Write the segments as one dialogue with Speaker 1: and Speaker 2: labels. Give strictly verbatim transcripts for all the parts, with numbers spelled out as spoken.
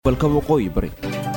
Speaker 1: gobolka waqooyi bari.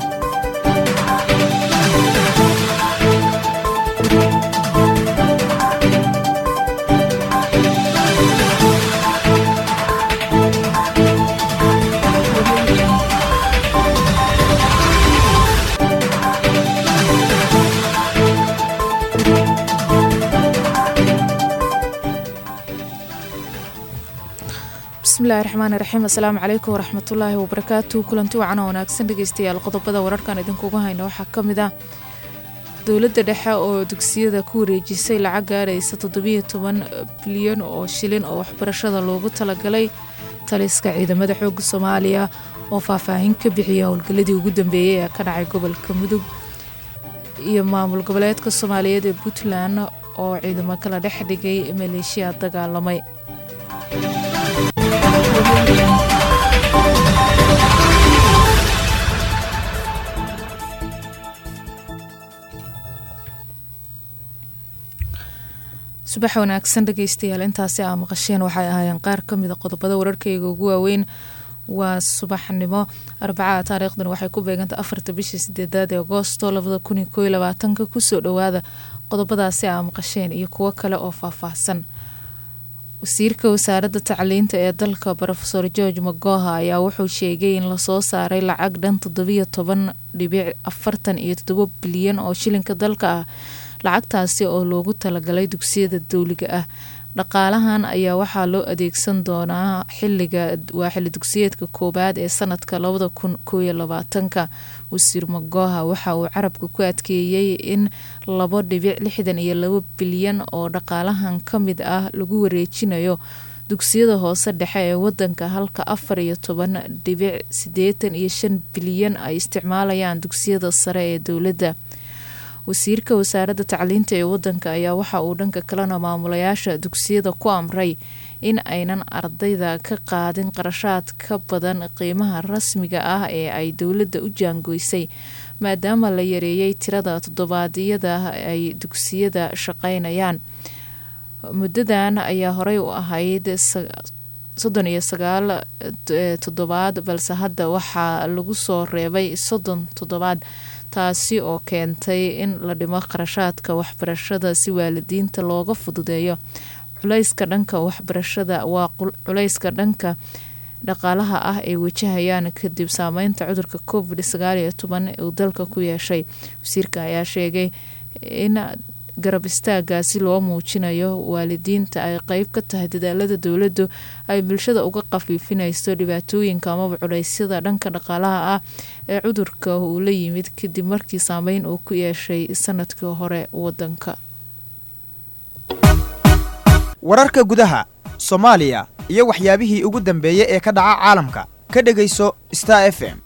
Speaker 2: bismillahi raxmaani raxiim assalaamu calaykum waraxmatullaahi wabarakaatu kulanti wacan oo wanaagsan dhegeystayaal qodobada wararkan idinkuga hayna waxaa ka mid ah dowladda dhexe oo dugsiyada ku wareejisay lacag gaaraysa toddobiyo toban bilyan oo shilin oo waxbarashada loogu talagalay taliska ciidamada xoogga soomaaliya oo faahfaahin ka bixiya howlgaladii ugu dambeeyey ee ka dhacay gobolka mudug iyo maamul goboleedka soomaaliyeed ee puntland oo ciidamo kala dhex dhigay maleeshiya dagaalamay. subax wanaagsan dhegeystayaal intaasi aa maqasheen waxay ahaayeen qaar ka mid a qodobada wararkayga ugu waaweyn. waa subaxnimo arbacada taariikhdan waxay ku beegantay afarta bishii sideedaad ee agoosto labada kun iyo koob iyo labaatanka kusoo dhawaada qodobadaasi aa maqasheen iyo kuwo kale oo faahfaahsan. wasiirka wasaaradda tacliinta ee dalka Professor George Magoha ayaa wuxuu sheegay in lasoo saaray lacag dhan toddobiyo toban dhibic afartan iyo toddoba bilyan oo shilinka dalka ah, lacagtaasi oo loogu talagalay dugsiyada dowliga ah. dhaqaalahan ayaa waxaa loo adeegsan doonaa xiliga waa xilli dugsiyeedka koobaad ee sanadka labada kun koob iyo labaatanka. wasiir Magoha waxa uu carabka ku adkeeyey in labo dhibic lixdan iyo labo bilyan oo dhaqaalahan ka mid ah lagu wareejinayo dugsiyada hoose dhexe ee wadanka, halka afar iyo toban dhibic sideetan iyo shan bilyan ay isticmaalayaan dugsiyada sare ee dowladda. wasiirka wasaaradda tacliinta ee wadanka ayaa waxa uu dhanka kalena maamulayaasha dugsiyada ku amray in aynan ardayda ka qaadin qarashaad ka badan qiimaha rasmiga ah ee ay dowladda u jaangoysay, maadaama la yareeyay tirada toddobaadyada ay dugsiyada shaqaynayaan. muddadan ayaa horey u ahayd soddon iyo sagaal toddobaad, balse hadda waxaa lagu soo reebay soddon toddobaad, taasi oo keentay in la dhimo qarashaadka waxbarashada si waalidiinta looga fududeeyo culayska dhanka waxbarashada waa culayska dhanka dhaqaalaha ah ay wajahayaan kadib saameynta cudurka covid sagaal iyo toban uu dalka ku yeeshay. wasiirka ayaa sheegay in garab istaagaasi loo muujinayo waalidiinta ay qeyb ka tahay dadaalada dowladdu ay bulshada uga qafiifinayso dhibaatooyinka amaba culeysyada dhanka dhaqaalaha ah ee cudurka uu la yimid kadib markii saameyn uu ku yeeshay sanadkii hore wadanka.
Speaker 3: wararka gudaha Soomaaliya iyo waxyaabihii ugu dambeeyay ee ka dhaca caalamka ka dhageyso Star F M.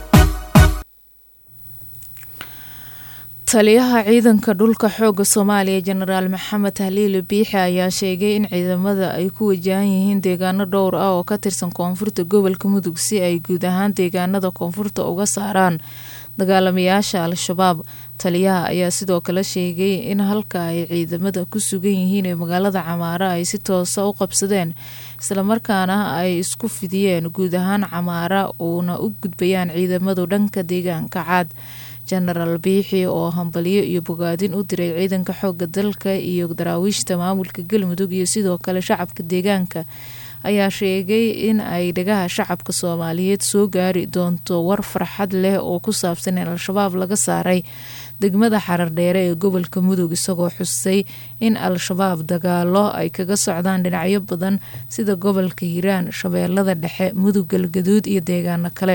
Speaker 3: taliyaha ciidanka dhulka xooga Soomaaliya Generaal Maxamed Haliil Biixi ayaa sheegay in ciidamada ay ku wajahan yihiin deegaano dhowr ah oo ka tirsan koonfurta gobolka Mudug si ay guud ahaan deegaanada koonfurta uga saaraan dagaalamayaasha Al-Shabaab. taliyaha ayaa sidoo kale sheegay in halka ay ciidamada ku sugan yihiin ee magaalada Camaara ay si toosa u qabsadeen, isla markaana ay isku fidiyeen guud ahaan Camaara uuna u gudbayaan ciidamadu dhanka deegaanka Caad. Generaal Biixi oo hambaliyo iyo bogaadin u diray ciidanka xoogga dalka iyo daraawiishta maamulka Galmudug iyo sidoo kale shacabka deegaanka ayaa sheegay in ay dhagaha shacabka Soomaaliyeed soo gaari doonto war farxad leh oo ku saabsan in Al-Shabaab laga saaray degmada Xarardheere ee gobolka Mudug, isagoo xusay in Al-Shabaab dagaalo ay kaga socdaan dhinacyo badan sida gobolka Hiiraan, Shabeellada Dhexe, Mudug, Galgaduud iyo deegaano kale.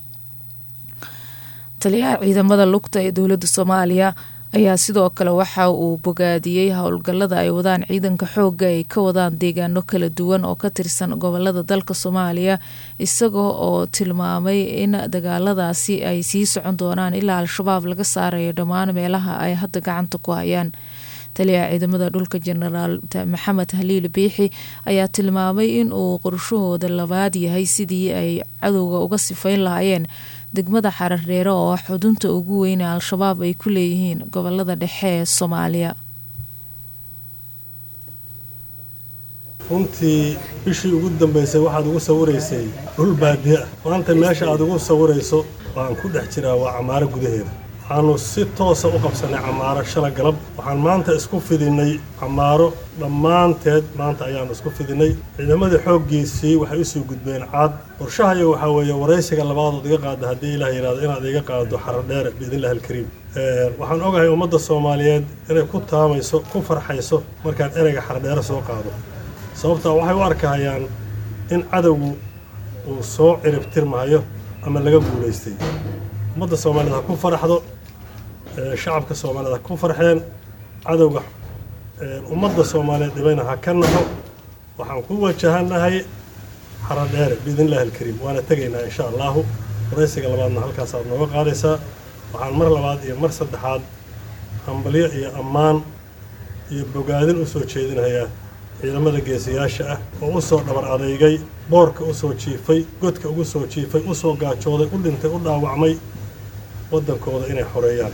Speaker 3: taliyaha ciidamada lugta ee dowladda Soomaaliya ayaa sidoo kale waxa uu bogaadiyey howlgalada ay wadaan ciidanka xoogga ay ka wadaan deegaano kala duwan oo ka tirsan gobolada dalka Soomaaliya, isagoo oo tilmaamay in dagaaladaasi ay sii socon doonaan ilaa Al-Shabaab laga saarayo dhammaan meelaha ay hadda gacanta ku hayaan. taliyaha ciidamada dhulka Generaal Maxamed Haliil Biixi ayaa tilmaamay in uu qorshahooda labaad yahay sidii ay cadowga uga sifayn lahaayeen degmada Xarardheere oo xudunta ugu weyn ee Al-Shabaab ay ku leeyihiin gobolada dhexe ee Soomaaliya.
Speaker 1: runtii bishii ugu dambeysay waxaad ugu sawiraysay dhul baadiya maanta meesha aad ugu sawirayso waan ku dhex jiraa waa camaaro gudaheeda waxaanu si toosa u qabsanay camaaro shala galab waxaan maanta isku fidinay camaaro dhammaanteed maanta ayaanu isku fidinay ciidamadii xooggiisii waxay usoo gudbeen caad qorshahayo waxaa weeye waraysiga labaadood iga qaada haddii ilaah yidhaahdo inaad iga qaado xaradheer biidnillahi alkariim waxaan ogahay ummadda soomaaliyeed inay ku taamayso ku farxayso markaan ereyga xaradheere soo qaado sababtaa waxay u arkahayaan in cadowgu uu soo ciribtirmahayo ama laga guulaystay ummadda soomaaliyeed ha ku faraxdo shacabka soomaaliyeed ha ku farxeen cadowga ummadda soomaaliyeed dhibayna ha ka naxo waxaan ku wajahanahay xaradheere biidnillahi alkariim waana tegaynaa insha allahu waraysiga labaadna halkaasaad nooga qaadaysaa waxaan mar labaad iyo mar saddexaad hambalyo iyo ammaan iyo bogaadin u soo jeedinayaa ciidamada geesiyaasha ah oo u soo dhabar adeygay boorka u soo jiifay godka ugu soo jiifay u soo gaajooday u dhintay u dhaawacmay waddankooda inay xoreeyaan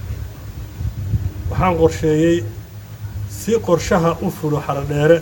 Speaker 1: waxaan qorsheeyey si qorshaha u fulo xaradheere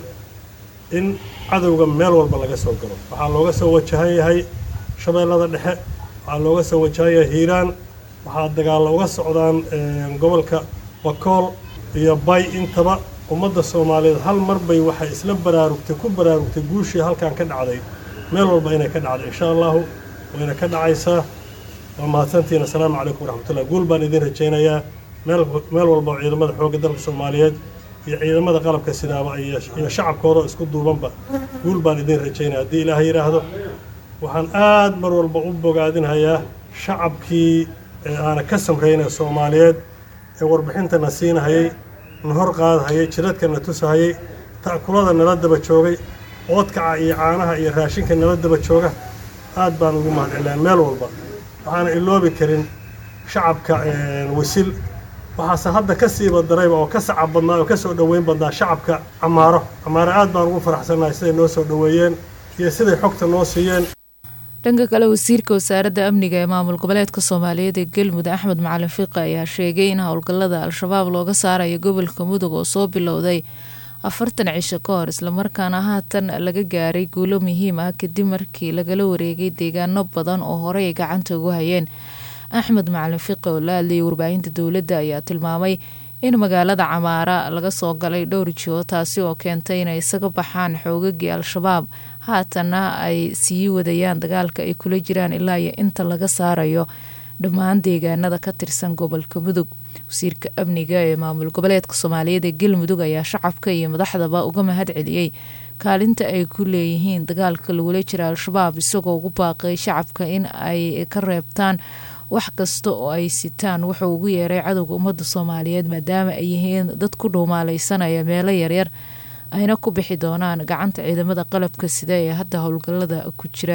Speaker 1: in cadowga meel walba laga soo galo waxaa looga soo wajahan yahay shabeellada dhexe waxaa looga soo wajahan yahay hiiraan waxaa dagaalla uga socdaan gobolka bakool iyo bay intaba ummadda soomaaliyeed hal mar bay waxay isla baraarugtay ku baraarugtay guushii halkan ka dhacday meel walba inay ka dhacday insha allahu wayna ka dhacaysaa waa mahadsantihiin assalaamu calaykum waraxmatullah guul baan idin rajaynayaa meel meel walba oo ciidamada xoogga dalka soomaaliyeed iyo ciidamada qalabka sidaaba iyo shacabkooda isku duubanba guul baan idin rajaynaya haddii ilaahay yidhaahdo waxaan aad mar walba u bogaadinhayaa shacabkii ee aana ka samraynay soomaaliyeed ee warbixintana siinahayay na hor qaadahayay jiradka na tusahayay ta'kulada nala daba joogay oodkaca iyo caanaha iyo raashinka nala daba jooga aad baan ugu mahadcelinaa meel walba waxaana iloobi karin shacabka wasil waxaase hadda ka siiba darayba oo ka sacab badnaa oo ka soo dhoweyn badnaa shacabka camaaro camaaro aad baan ugu faraxsanahay siday noo soo dhoweeyeen iyo siday xogta noo siiyeen
Speaker 2: dhanka kale wasiirka wasaaradda amniga ee maamul goboleedka soomaaliyeed ee galmudug axmed macalin fiiqi ayaa sheegay in howlgallada al-shabaab looga saarayo gobolka mudug oo soo bilowday afartan cisho ka hor islamarkaana haatan laga gaaray guulo muhiim ah kadib markii lagala wareegay deegaano badan oo horey ay gacanta ugu hayeen axmed macalin fiiqi oo la hadlayay warbaahinta dowladda ayaa tilmaamay in magaalada camaara laga soo galay dhowr jiho taasi oo keentay inay isaga baxaan xoogagii al-shabaab haatanna ay sii wadayaan dagaalka ay kula jiraan ilaa iyo inta laga saarayo dhammaan deegaanada ka tirsan gobolka mudug wasiirka amniga ee maamul goboleedka soomaaliyeed ee galmudug ayaa shacabka iyo madaxdaba uga mahad celiyey kaalinta ay ku leeyihiin dagaalka lagula jira al-shabaab isagoo ugu baaqay shacabka in ay ka reebtaan wax kasta oo ay sitaan wuxuu ugu yeeray cadowga ummadda soomaaliyeed maadaama ay yihiin dad ku dhuumaalaysanaya meelo yaryar ayna ku bixi doonaan gacanta ciidamada qalabka sida ee hadda howlgallada ku jira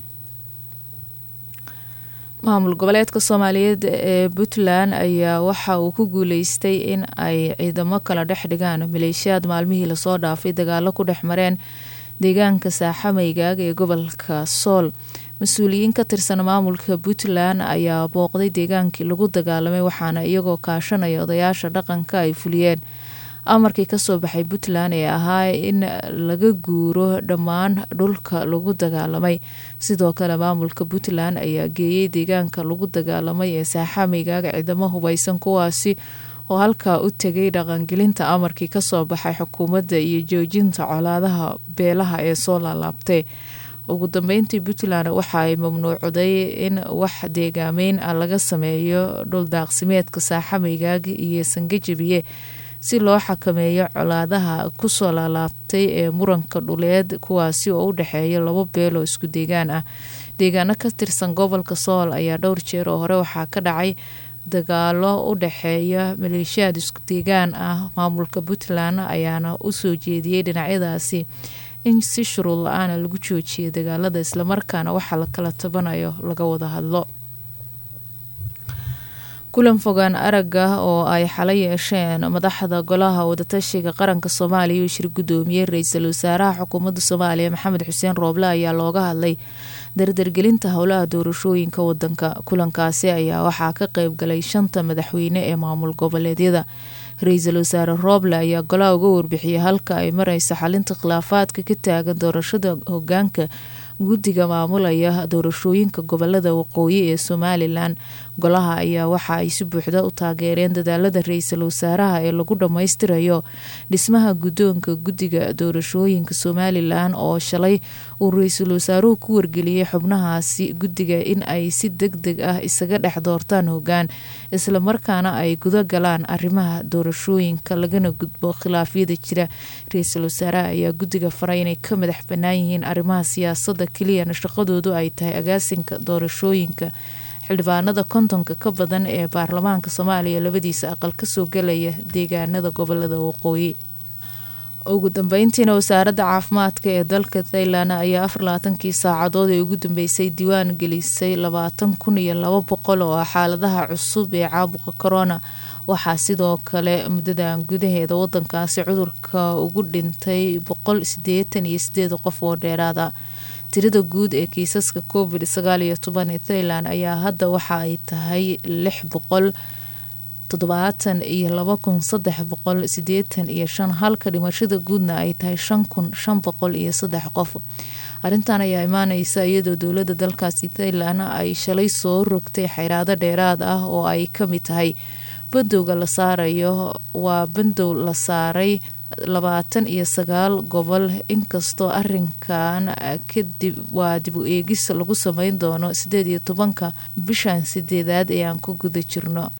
Speaker 2: maamul goboleedka soomaaliyeed ee puntland ayaa waxa uu ku guuleystay in ay ciidamo kala dhex dhigaan maleeshiyaad maalmihii lasoo dhaafay dagaalo ku dhex mareen deegaanka saaxamaygaag ee gobolka sool mas-uuliyiin ka tirsan maamulka puntland ayaa booqday deegaankii lagu dagaalamay waxaana iyagoo kaashanaya odayaasha dhaqanka ay fuliyeen amarkii kasoo baxay puntland ee ahaa in laga guuro dhammaan dhulka lagu dagaalamay sidoo kale maamulka puntland ayaa geeyey deegaanka lagu dagaalamay ee saaxameygaaga ciidamo hubeysan kuwaasi oo halkaa u tegay dhaqangelinta amarkii kasoo baxay xukuumadda iyo joojinta colaadaha beelaha ee soo laalaabtay ugu dambeyntii puntland waxa ay mamnuucday in wax deegaameyn ah laga sameeyo dhul daaqsimeedka saaxameygaaga iyo sangajabiye si loo xakameeyo colaadaha kusoo laalaabtay ee muranka dhuleed kuwaasi oo u dhexeeya labo beeloo isku deegaan ah deegaano ka tirsan gobolka sool ayaa dhowr jeer oo hore waxaa ka dhacay dagaalo u dhexeeya maleeshiyaad isku deegaan ah maamulka puntland ayaana usoo jeediyey dhinacyadaasi in si shuruud la-aana lagu joojiyo dagaalada islamarkaana waxaa la kala tabanayo laga wada hadlo kulan fogaan aragga oo ay xala yeesheen madaxda golaha wadatashiga qaranka soomaaliya uu shir gudoomiyey ra-iisul wasaaraha xukuumadda soomaaliya maxamed xuseen rooble ayaa looga hadlay dardargelinta howlaha doorashooyinka wadanka kulankaasi ayaa waxaa ka qeyb galay shanta madaxweyne ee maamul goboleedyada
Speaker 3: ra-iisul wasaare Roble ayaa golaha uga warbixiyay halka ay mareyso xalinta khilaafaadka ka taagan doorashada hogaanka guddiga maamulaya doorashooyinka gobolada waqooyi ee Somalilan. Golaha ayaa waxa ay si buuxda u taageereen dadaalada ra-iisul wasaaraha ee lagu dhammaystirayo dhismaha guddoonka guddiga doorashooyinka Somalilan oo shalay uu ra-iisul wasaaruhu ku wargeliyay xubnahaasi guddiga in ay si degdeg ah isaga dhex doortaan hogaan isla markaana ay guda galaan arrimaha doorashooyinka lagana gudbo khilaafyada jira. Ra-iisul wasaaraha ayaa guddiga faray inay ka madax bannaan yihiin arrimaha siyaasadda keliyana shaqadoodu ay tahay agaasinka doorashooyinka xildhibaanada kontonka ka badan ee baarlamaanka Soomaaliya labadiisa aqal kasoo galaya deegaanada gobolada waqooyi. Ugu dambeyntiina wasaaradda caafimaadka ee dalka Thailand ayaa afar iyo labaatankii saacadood ee ugu dambeysay diiwaan gelisay labaatan kun iyo laba boqol oo ah xaaladaha cusub ee caabuqa corona. Waxaa sidoo kale muddadan gudaheeda wadankaasi cudurka ugu dhintay boqol sideetan iyo sideed qof oo dheeraada. Tirada guud ee kiisaska covid sagaal iyo toban ee Thailand ayaa hadda waxa ay tahay lix boqol toddobaatan iyo laba kun saddex boqol sideetan iyo shan halka dhimashada guudna ay tahay shan kun shan boqol iyo saddex qof. Arrintan ayaa imaaneysa iyadoo dowladda dalkaasi Thailand ay shalay soo rogtay xayiraado dheeraad ah oo ay ka mid tahay bandowga la saarayo waa bandow la saaray labaatan iyo sagaal gobol inkastoo arrinkan kadib waa dib u eegis lagu sameyn doono sideed iyo tobanka bishan sideedaad ee aan ku guda jirno.